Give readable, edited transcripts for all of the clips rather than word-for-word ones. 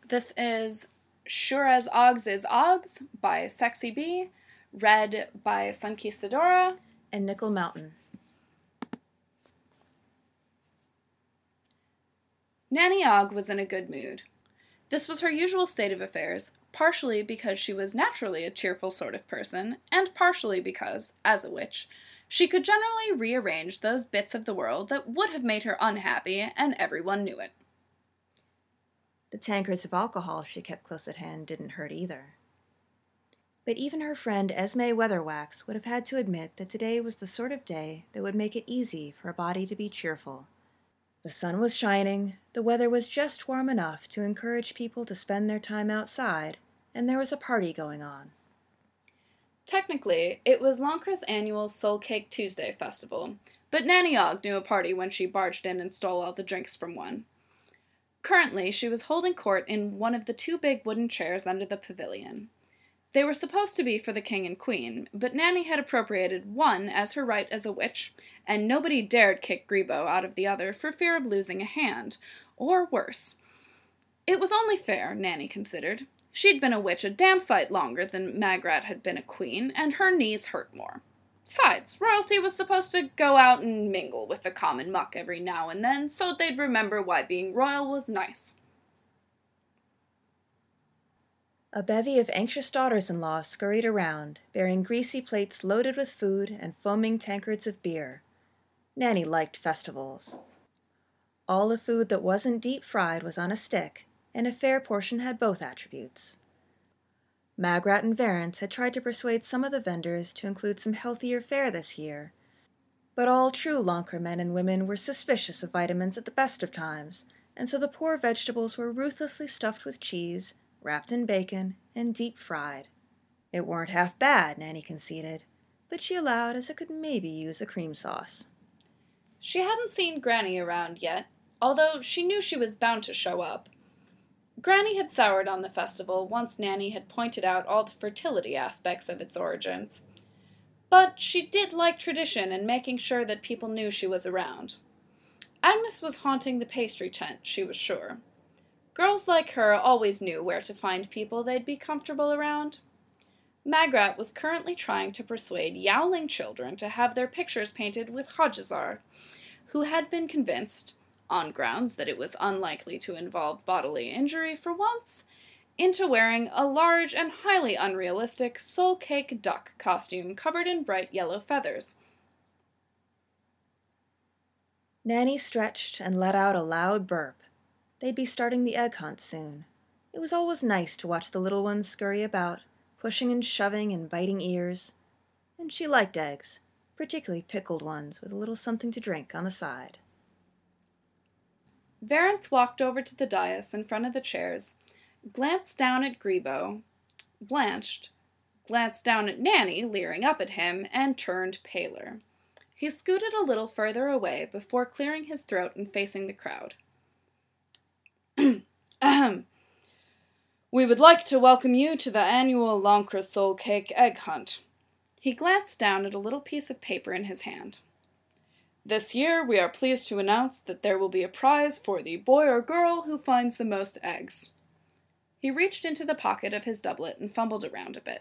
This is Sure as Oggs is Oggs by Sexy Bee, read by Sunkisadora and Nickel Mountain. Nanny Ogg was in a good mood. This was her usual state of affairs, partially because she was naturally a cheerful sort of person, and partially because, as a witch, she could generally rearrange those bits of the world that would have made her unhappy, and everyone knew it. The tankards of alcohol she kept close at hand didn't hurt either. But even her friend Esme Weatherwax would have had to admit that today was the sort of day that would make it easy for a body to be cheerful. The sun was shining, the weather was just warm enough to encourage people to spend their time outside, and there was a party going on. Technically, it was Lancre's annual Soul Cake Tuesday festival, but Nanny Ogg knew a party when she barged in and stole all the drinks from one. Currently, she was holding court in one of the two big wooden chairs under the pavilion. They were supposed to be for the king and queen, but Nanny had appropriated one as her right as a witch, and nobody dared kick Grebo out of the other for fear of losing a hand, or worse. It was only fair, Nanny considered. She'd been a witch a damn sight longer than Magrat had been a queen, and her knees hurt more. Besides, royalty was supposed to go out and mingle with the common muck every now and then, so they'd remember why being royal was nice. A bevy of anxious daughters-in-law scurried around, bearing greasy plates loaded with food and foaming tankards of beer. Nanny liked festivals. All the food that wasn't deep-fried was on a stick, and a fair portion had both attributes. Magrat and Varence had tried to persuade some of the vendors to include some healthier fare this year, but all true Lancre men and women were suspicious of vitamins at the best of times, and so the poor vegetables were ruthlessly stuffed with cheese, wrapped in bacon, and deep-fried. It weren't half bad, Nanny conceded, but she allowed as it could maybe use a cream sauce. She hadn't seen Granny around yet, although she knew she was bound to show up. Granny had soured on the festival once Nanny had pointed out all the fertility aspects of its origins. But she did like tradition and making sure that people knew she was around. Agnes was haunting the pastry tent, she was sure. Girls like her always knew where to find people they'd be comfortable around. Magrat was currently trying to persuade yowling children to have their pictures painted with Hodgesar, who had been convinced, on grounds that it was unlikely to involve bodily injury for once, into wearing a large and highly unrealistic soul cake duck costume covered in bright yellow feathers. Nanny stretched and let out a loud burp. They'd be starting the egg hunt soon. It was always nice to watch the little ones scurry about, pushing and shoving and biting ears. And she liked eggs, particularly pickled ones with a little something to drink on the side. Varence walked over to the dais in front of the chairs, glanced down at Grebo, blanched, glanced down at Nanny, leering up at him, and turned paler. He scooted a little further away before clearing his throat and facing the crowd. Ahem. We would like to welcome you to the annual Lancre Soul Cake Egg Hunt. He glanced down at a little piece of paper in his hand. This year, we are pleased to announce that there will be a prize for the boy or girl who finds the most eggs. He reached into the pocket of his doublet and fumbled around a bit.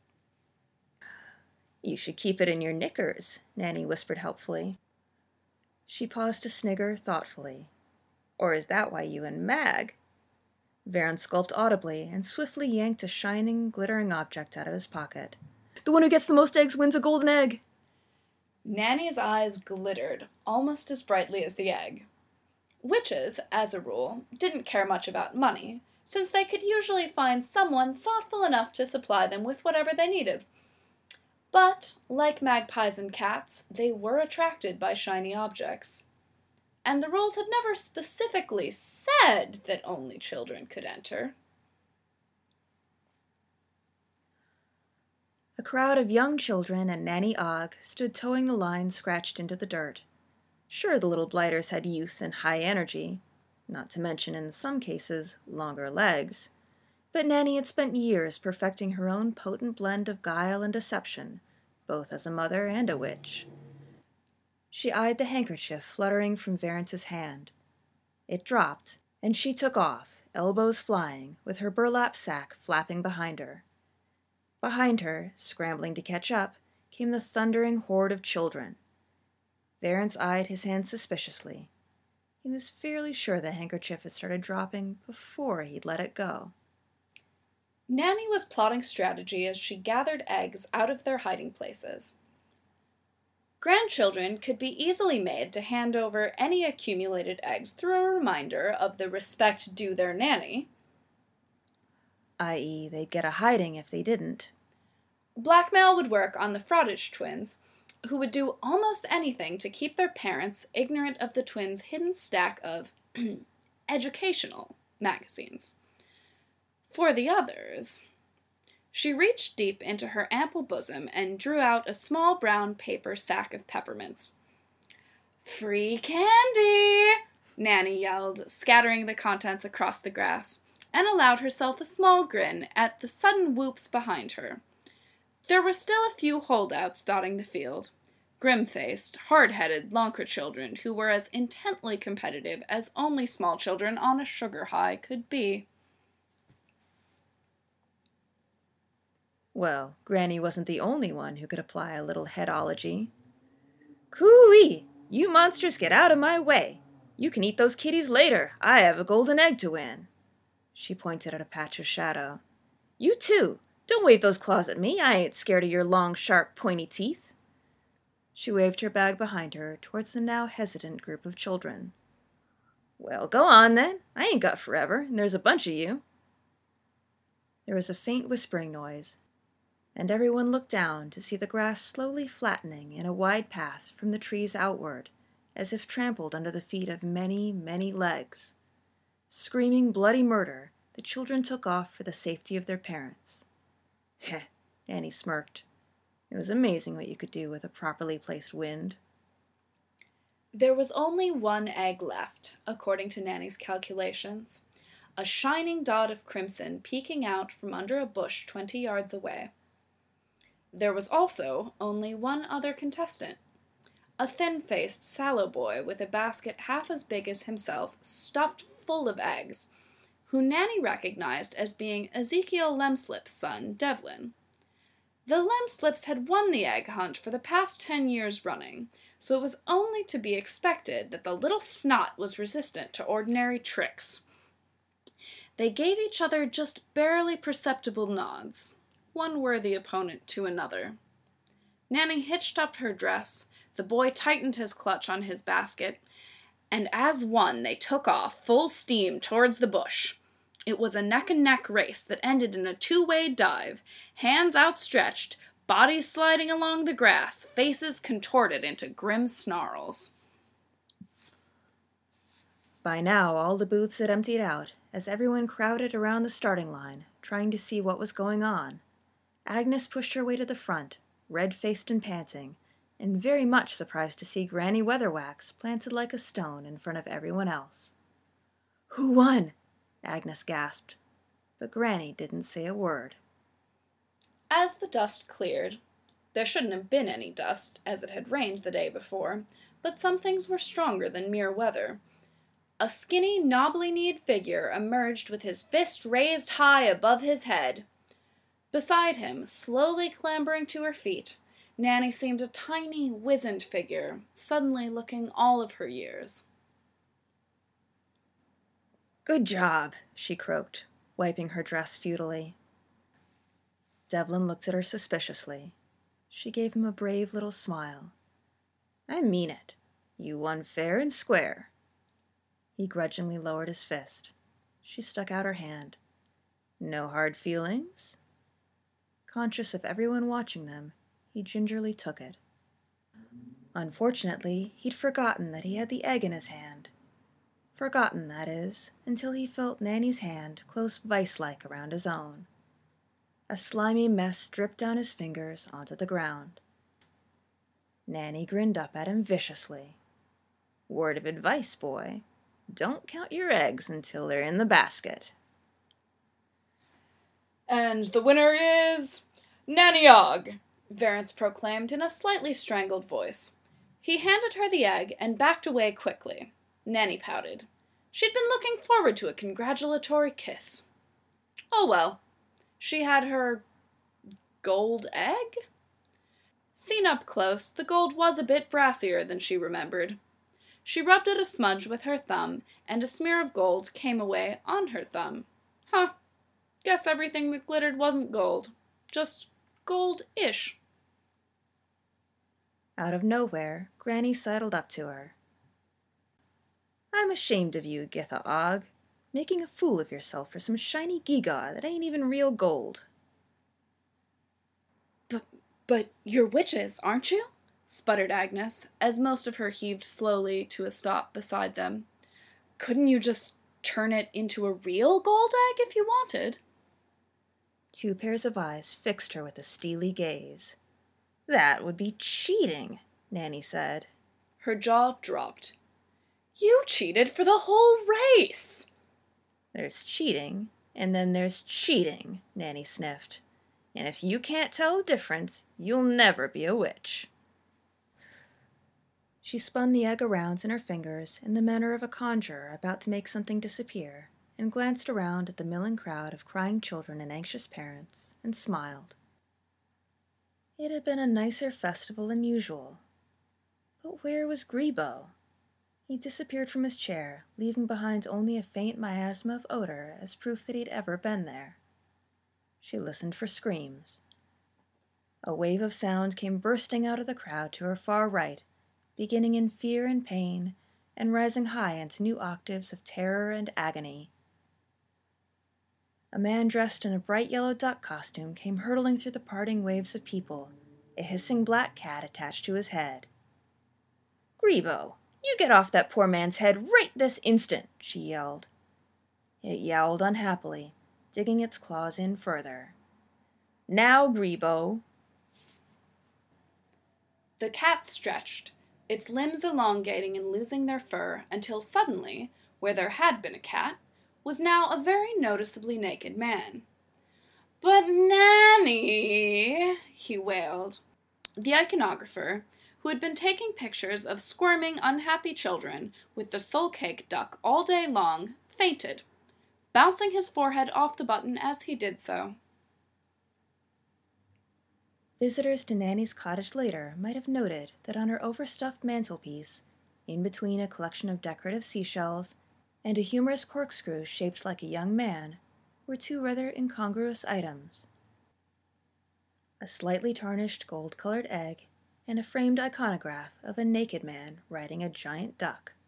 You should keep it in your knickers, Nanny whispered helpfully. She paused to snigger thoughtfully. Or is that why you and Mag? Varence gulped audibly and swiftly yanked a shining, glittering object out of his pocket. The one who gets the most eggs wins a golden egg! Nanny's eyes glittered, almost as brightly as the egg. Witches, as a rule, didn't care much about money, since they could usually find someone thoughtful enough to supply them with whatever they needed. But, like magpies and cats, they were attracted by shiny objects. And the rules had never specifically said that only children could enter. A crowd of young children and Nanny Ogg stood towing the line scratched into the dirt. Sure, the little blighters had youth and high energy, not to mention, in some cases, longer legs, but Nanny had spent years perfecting her own potent blend of guile and deception, both as a mother and a witch. She eyed the handkerchief fluttering from Varence's hand. It dropped, and she took off, elbows flying, with her burlap sack flapping behind her. Behind her, scrambling to catch up, came the thundering horde of children. Varence eyed his hand suspiciously. He was fairly sure the handkerchief had started dropping before he'd let it go. Nanny was plotting strategy as she gathered eggs out of their hiding places. Grandchildren could be easily made to hand over any accumulated eggs through a reminder of the respect due their nanny, i.e., they'd get a hiding if they didn't. Blackmail would work on the Fraudage twins, who would do almost anything to keep their parents ignorant of the twins' hidden stack of educational magazines. For the others, she reached deep into her ample bosom and drew out a small brown paper sack of peppermints. "Free candy!" Nanny yelled, scattering the contents across the grass, and allowed herself a small grin at the sudden whoops behind her. There were still a few holdouts dotting the field, grim-faced, hard-headed Lancre children who were as intently competitive as only small children on a sugar high could be. Well, Granny wasn't the only one who could apply a little headology. "Coo-ee! You monsters get out of my way! You can eat those kitties later. I have a golden egg to win." She pointed at a patch of shadow. "You too! Don't wave those claws at me. I ain't scared of your long, sharp, pointy teeth." She waved her bag behind her towards the now hesitant group of children. "Well, go on then. I ain't got forever, and there's a bunch of you." There was a faint whispering noise, and everyone looked down to see the grass slowly flattening in a wide path from the trees outward, as if trampled under the feet of many, many legs. Screaming bloody murder, the children took off for the safety of their parents. Heh, Nanny smirked. It was amazing what you could do with a properly placed wind. There was only one egg left, according to Nanny's calculations, a shining dot of crimson peeking out from under a bush 20 yards away. There was also only one other contestant, a thin-faced, sallow boy with a basket half as big as himself, stuffed full of eggs, who Nanny recognized as being Ezekiel Lemslip's son, Devlin. The Lemslips had won the egg hunt for the past 10 years running, so it was only to be expected that the little snot was resistant to ordinary tricks. They gave each other just barely perceptible nods, one worthy opponent to another. Nanny hitched up her dress, the boy tightened his clutch on his basket, and as one they took off full steam towards the bush. It was a neck-and-neck race that ended in a two-way dive, hands outstretched, bodies sliding along the grass, faces contorted into grim snarls. By now, all the booths had emptied out, as everyone crowded around the starting line, trying to see what was going on. Agnes pushed her way to the front, red-faced and panting, and very much surprised to see Granny Weatherwax planted like a stone in front of everyone else. "Who won?" Agnes gasped, but Granny didn't say a word. As the dust cleared, there shouldn't have been any dust, as it had rained the day before, but some things were stronger than mere weather. A skinny, knobbly-kneed figure emerged with his fist raised high above his head. Beside him, slowly clambering to her feet, Nanny seemed a tiny, wizened figure, suddenly looking all of her years. "Good job," she croaked, wiping her dress futilely. Devlin looked at her suspiciously. She gave him a brave little smile. "I mean it. You won fair and square." He grudgingly lowered his fist. She stuck out her hand. "No hard feelings?" Conscious of everyone watching them, he gingerly took it. Unfortunately, he'd forgotten that he had the egg in his hand. Forgotten, that is, until he felt Nanny's hand close vice-like around his own. A slimy mess dripped down his fingers onto the ground. Nanny grinned up at him viciously. "Word of advice, boy. Don't count your eggs until they're in the basket." "And the winner is Nanny Ogg," Varence proclaimed in a slightly strangled voice. He handed her the egg and backed away quickly. Nanny pouted. She'd been looking forward to a congratulatory kiss. Oh well, she had her gold egg? Seen up close, the gold was a bit brassier than she remembered. She rubbed at a smudge with her thumb, and a smear of gold came away on her thumb. Huh. Guess everything that glittered wasn't gold. Just gold-ish. Out of nowhere, Granny sidled up to her. "I'm ashamed of you, Githa Og, making a fool of yourself for some shiny gewgaw that ain't even real gold." But you're witches, aren't you? Sputtered Agnes, as most of her heaved slowly to a stop beside them. Couldn't you just turn it into a real gold egg if you wanted? Two pairs of eyes fixed her with a steely gaze. "That would be cheating," Nanny said. Her jaw dropped. You cheated for the whole race! "There's cheating, and then there's cheating," Nanny sniffed. "And if you can't tell the difference, you'll never be a witch." She spun the egg around in her fingers in the manner of a conjurer about to make something disappear, and glanced around at the milling crowd of crying children and anxious parents, and smiled. It had been a nicer festival than usual. But where was Grebo? He disappeared from his chair, leaving behind only a faint miasma of odor as proof that he'd ever been there. She listened for screams. A wave of sound came bursting out of the crowd to her far right, beginning in fear and pain, and rising high into new octaves of terror and agony. A man dressed in a bright yellow duck costume came hurtling through the parting waves of people, a hissing black cat attached to his head. "Grebo, you get off that poor man's head right this instant!" she yelled. It yowled unhappily, digging its claws in further. "Now, Grebo!" The cat stretched, its limbs elongating and losing their fur until suddenly, where there had been a cat, was now a very noticeably naked man. "But Nanny," he wailed. The iconographer, who had been taking pictures of squirming, unhappy children with the soul-cake duck all day long, fainted, bouncing his forehead off the button as he did so. Visitors to Nanny's cottage later might have noted that on her overstuffed mantelpiece, in between a collection of decorative seashells and a humorous corkscrew shaped like a young man, were two rather incongruous items: a slightly tarnished gold-colored egg and a framed iconograph of a naked man riding a giant duck.